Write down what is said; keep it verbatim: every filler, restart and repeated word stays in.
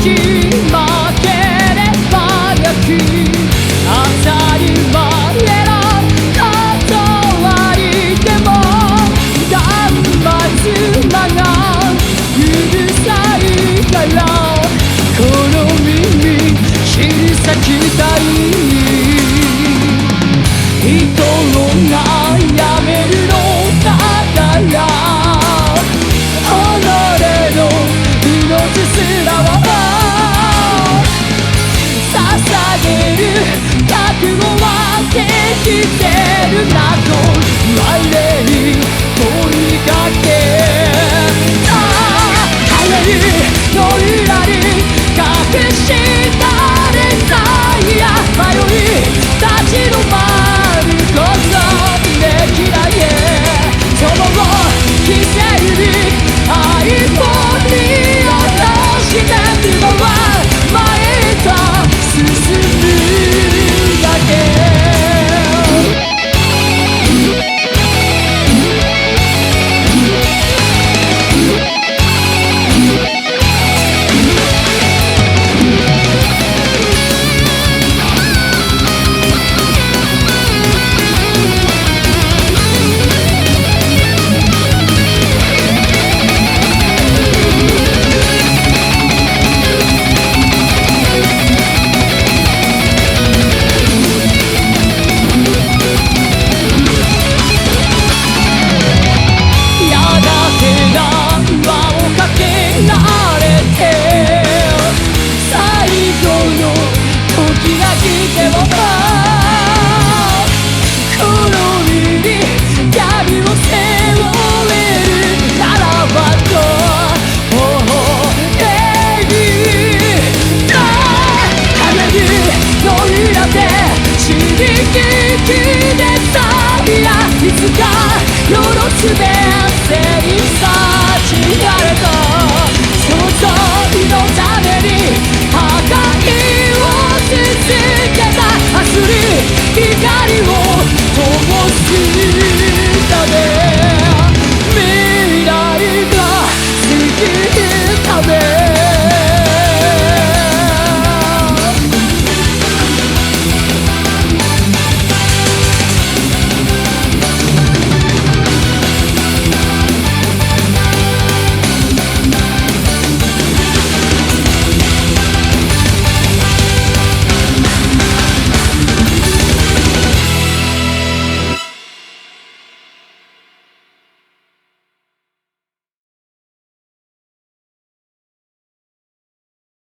し負ければよき当たり前の断りでも断末魔がうるさいからこの耳切り裂きたい人がやめるのだから己の命すらを捧げる覚悟はできてるなと我に問いかけた羽の裏に隠したデザイア迷い立ち止まることできないその犠牲に愛を見落として今は前へと進むだけいつか夜すべ